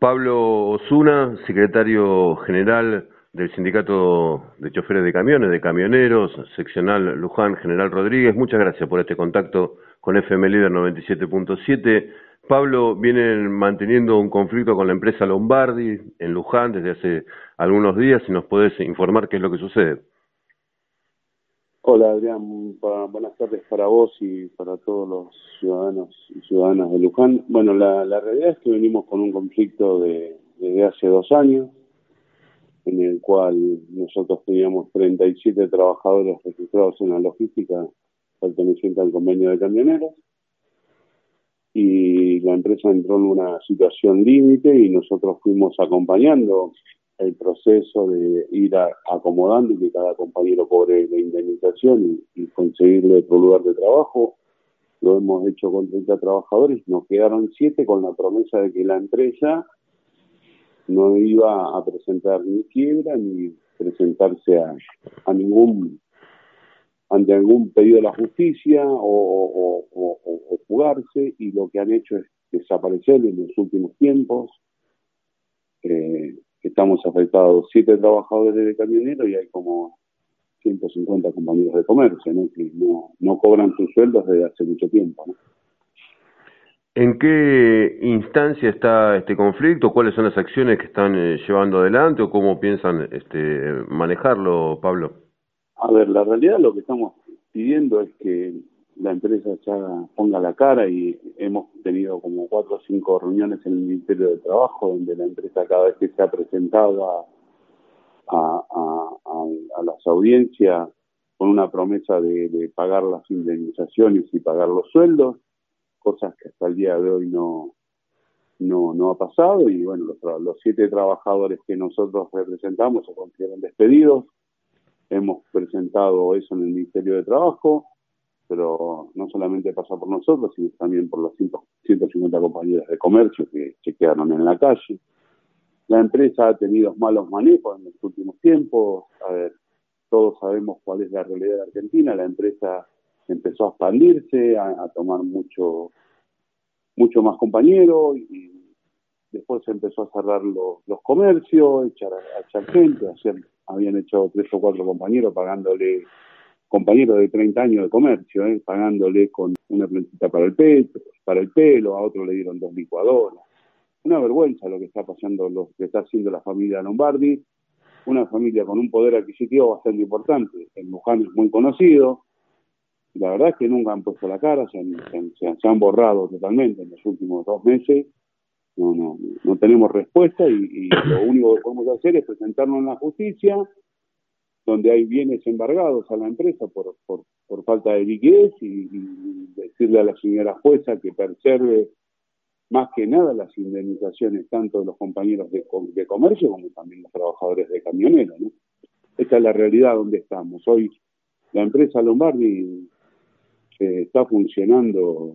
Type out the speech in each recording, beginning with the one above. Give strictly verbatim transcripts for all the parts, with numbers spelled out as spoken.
Pablo Osuna, secretario general del Sindicato de Choferes de Camiones, de Camioneros, seccional Luján, General Rodríguez. Muchas gracias por este contacto con F M Líder noventa y siete punto siete. Pablo, vienen manteniendo un conflicto con la empresa Lombardi en Luján desde hace algunos días. Si nos podés informar qué es lo que sucede. Hola Adrián, buenas tardes para vos y para todos los ciudadanos y ciudadanas de Luján. Bueno, la, la realidad es que venimos con un conflicto de, desde hace dos años, en el cual nosotros teníamos treinta y siete trabajadores registrados en la logística perteneciente al convenio de camioneros, y la empresa entró en una situación límite y nosotros fuimos acompañando el proceso de ir a, acomodando y que cada compañero cobre la indemnización y, y conseguirle otro lugar de trabajo. Lo hemos hecho con treinta trabajadores, nos quedaron siete con la promesa de que la empresa no iba a presentar ni quiebra ni presentarse a, a ningún ante algún pedido de la justicia o, o, o, o, o fugarse, y lo que han hecho es desaparecer en los últimos tiempos. Eh, Estamos afectados siete trabajadores de camionero y hay como ciento cincuenta compañeros de comercio, ¿no? Que no, no cobran sus sueldos desde hace mucho tiempo, ¿no? ¿En qué instancia está este conflicto? ¿Cuáles son las acciones que están eh, llevando adelante o cómo piensan este, manejarlo, Pablo? A ver, la realidad lo que estamos pidiendo es que la empresa ya ponga la cara, y hemos tenido como cuatro o cinco reuniones en el Ministerio de Trabajo donde la empresa cada vez que se ha presentado a, a, a, a, a las audiencias con una promesa de, de pagar las indemnizaciones y pagar los sueldos, cosas que hasta el día de hoy no, no, no ha pasado. Y bueno, los, los siete trabajadores que nosotros representamos se consideran despedidos. Hemos presentado eso en el Ministerio de Trabajo, pero no solamente pasa por nosotros, sino también por los ciento cincuenta compañeros de comercio que se quedaron en la calle. La empresa ha tenido malos manejos en los últimos tiempos. A ver, todos sabemos cuál es la realidad de Argentina. La empresa empezó a expandirse, a, a tomar mucho, mucho más compañeros, y después se empezó a cerrar los, los comercios, echar a, a echar gente. Ayer habían hecho tres o cuatro compañeros pagándole, compañeros de treinta años de comercio, ¿eh? pagándole con una plantita para el pelo, para el pelo, a otro le dieron dos licuadoras. Una vergüenza lo que está pasando, lo que está haciendo la familia Lombardi, una familia con un poder adquisitivo bastante importante. En Luján es muy conocido. La verdad es que nunca han puesto la cara, se han, se han, se han borrado totalmente en los últimos dos meses. No, no, no tenemos respuesta, y, y lo único que podemos hacer es presentarnos en la justicia, donde hay bienes embargados a la empresa por, por, por falta de liquidez, y, y decirle a la señora jueza que preserve más que nada las indemnizaciones tanto de los compañeros de, de comercio como también los trabajadores de camioneros, ¿no? Esta es la realidad donde estamos. Hoy la empresa Lombardi eh, está funcionando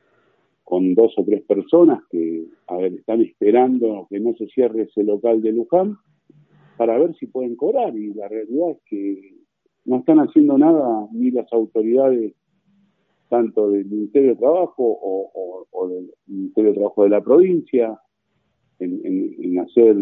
con dos o tres personas que, a ver, están esperando que no se cierre ese local de Luján para ver si pueden cobrar, y la realidad es que no están haciendo nada ni las autoridades tanto del Ministerio de Trabajo o, o, o del Ministerio de Trabajo de la provincia en, en, en hacer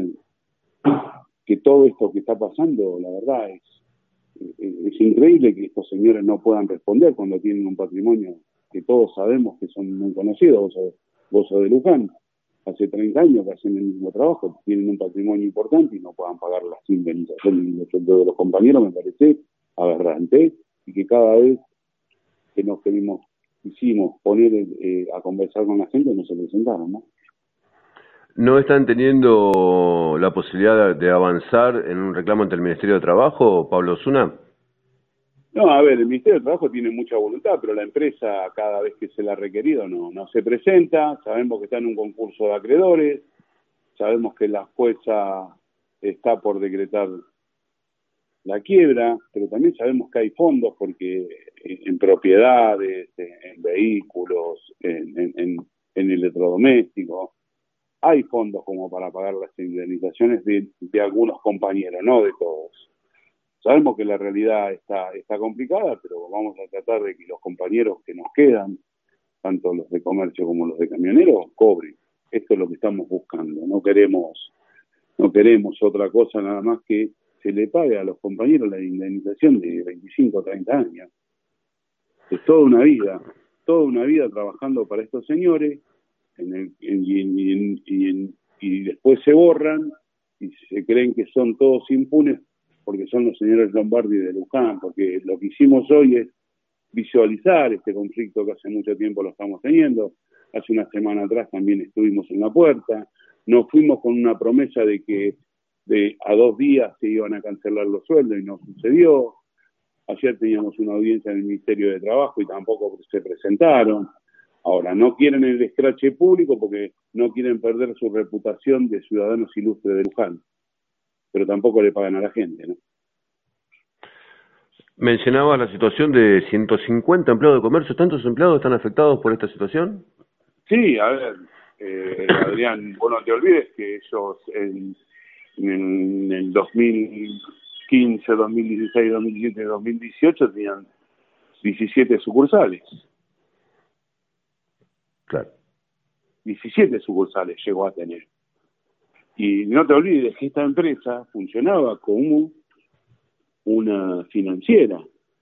que todo esto que está pasando, la verdad es, es, es increíble que estos señores no puedan responder cuando tienen un patrimonio que todos sabemos que son muy conocidos. Vos sos, vos sos de Luján, hace treinta años que hacen el mismo trabajo, tienen un patrimonio importante y no puedan pagar las indemnizaciones y los sueldos de los compañeros. Me parece aberrante, y que cada vez que nos queremos, hicimos poner eh, a conversar con la gente, no se presentaron, ¿no? ¿No están teniendo la posibilidad de avanzar en un reclamo ante el Ministerio de Trabajo, Pablo Osuna? No, a ver, el Ministerio de Trabajo tiene mucha voluntad, pero la empresa cada vez que se la ha requerido no, no se presenta. Sabemos que está en un concurso de acreedores, sabemos que la jueza está por decretar la quiebra, pero también sabemos que hay fondos porque en propiedades, en vehículos, en, en, en, en electrodomésticos, hay fondos como para pagar las indemnizaciones de, de algunos compañeros, no de todos. Sabemos que la realidad está, está complicada, pero vamos a tratar de que los compañeros que nos quedan, tanto los de comercio como los de camioneros, cobren. esto es lo que estamos buscando. No queremos, no queremos otra cosa nada más que se le pague a los compañeros la indemnización de veinticinco o treinta años. Es toda una vida, toda una vida trabajando para estos señores en el, en, y, en, y, en, y después se borran y se creen que son todos impunes porque son los señores Lombardi de Luján, porque lo que hicimos hoy es visualizar este conflicto que hace mucho tiempo lo estamos teniendo. Hace una semana atrás también estuvimos en la puerta, nos fuimos con una promesa de que de a dos días se iban a cancelar los sueldos y no sucedió. Ayer teníamos una audiencia en el Ministerio de Trabajo y tampoco se presentaron. Ahora, no quieren el escrache público porque no quieren perder su reputación de ciudadanos ilustres de Luján, pero tampoco le pagan a la gente, ¿no? Mencionaba la situación de ciento cincuenta empleados de comercio. ¿Tantos empleados están afectados por esta situación? Sí, a ver, eh, Adrián, vos no te olvides que ellos en, en el dos mil quince, dos mil dieciséis, dos mil diecisiete, dos mil dieciocho tenían diecisiete sucursales. Claro. diecisiete sucursales llegó a tener. Y no te olvides que esta empresa funcionaba como una financiera,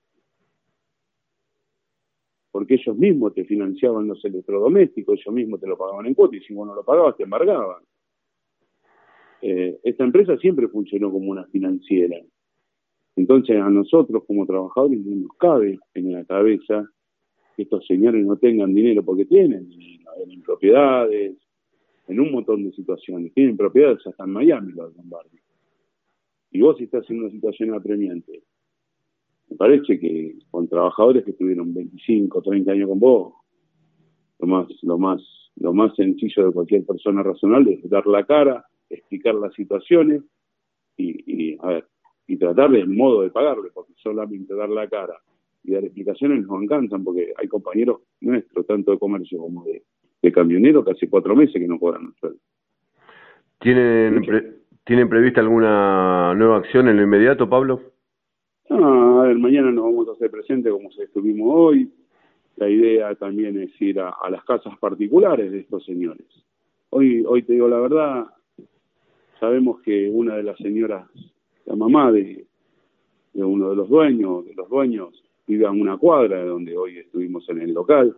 porque ellos mismos te financiaban los electrodomésticos, ellos mismos te lo pagaban en cuota, y si vos no lo pagabas te embargaban. Eh, esta empresa siempre funcionó como una financiera. Entonces a nosotros como trabajadores no nos cabe en la cabeza que estos señores no tengan dinero, porque tienen en, en propiedades, en un montón de situaciones, tienen propiedades hasta en Miami los Lombardi. Y vos estás en una situación apremiante. Me parece que con trabajadores que tuvieron veinticinco, treinta años con vos, lo más, lo más, lo más sencillo de cualquier persona razonable es dar la cara, explicar las situaciones y, y a ver, y tratar del modo de pagarle, porque solamente dar la cara y dar explicaciones no alcanzan, porque hay compañeros nuestros, tanto de comercio como de, de camioneros, que hace cuatro meses que no cobran el sueldo. ¿Tienen, pre, ¿Tienen prevista alguna nueva acción en lo inmediato, Pablo? Ah, a ver, mañana nos vamos a hacer presente como se estuvimos hoy. La idea también es ir a, a las casas particulares de estos señores. Hoy, hoy te digo la verdad, sabemos que una de las señoras, la mamá de, de uno de los dueños, de los dueños, vive a una cuadra de donde hoy estuvimos en el local.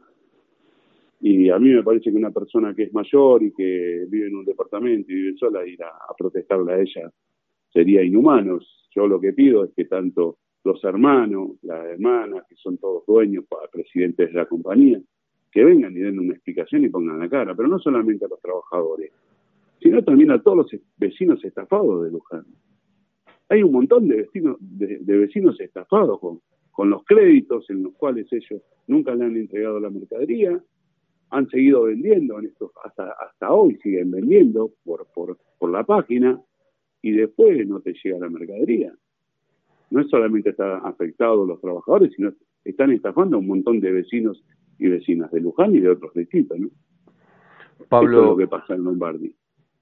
Y a mí me parece que una persona que es mayor y que vive en un departamento y vive sola, ir a, a protestarle a ella sería inhumano. Yo lo que pido es que tanto los hermanos, las hermanas, que son todos dueños, presidentes de la compañía, que vengan y den una explicación y pongan la cara, pero no solamente a los trabajadores, sino también a todos los vecinos estafados de Luján. Hay un montón de vecinos, de, de vecinos estafados con, con los créditos en los cuales ellos nunca le han entregado la mercadería, han seguido vendiendo en estos, hasta, hasta hoy siguen vendiendo por, por, por la página, y después no te llega la mercadería. No es solamente están afectados los trabajadores, sino están estafando a un montón de vecinos y vecinas de Luján y de otros distritos, ¿no? Pablo, Esto es lo que pasa en Lombardi.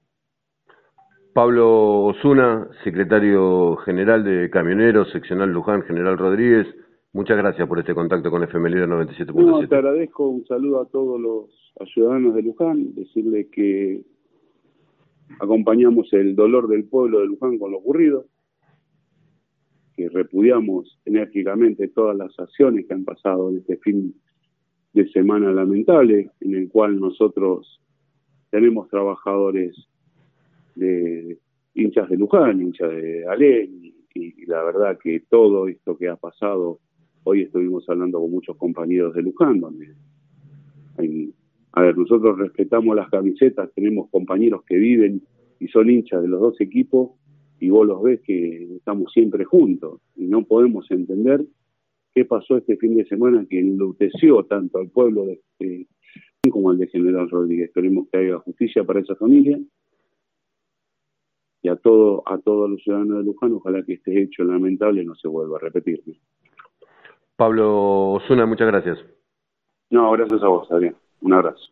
Pablo Osuna, secretario general de Camioneros, seccional Luján, General Rodríguez, muchas gracias por este contacto con F M Líder noventa y siete punto siete. No, te agradezco, un saludo a todos los a ciudadanos de Luján, decirle que acompañamos el dolor del pueblo de Luján con lo ocurrido, que repudiamos enérgicamente todas las acciones que han pasado en este fin de semana lamentable, en el cual nosotros tenemos trabajadores de hinchas de Luján, hinchas de Alén, y, y la verdad que todo esto que ha pasado, hoy estuvimos hablando con muchos compañeros de Luján, donde hay, a ver, nosotros respetamos las camisetas, tenemos compañeros que viven y son hinchas de los dos equipos, y vos los ves que estamos siempre juntos, y no podemos entender qué pasó este fin de semana que enluteció tanto al pueblo de, de como al de General Rodríguez. Esperemos que haya justicia para esa familia, y a todo a todos los ciudadanos de Luján, ojalá que este hecho lamentable no se vuelva a repetir. Pablo Osuna, muchas gracias. No, gracias a vos, Adrián. Un abrazo.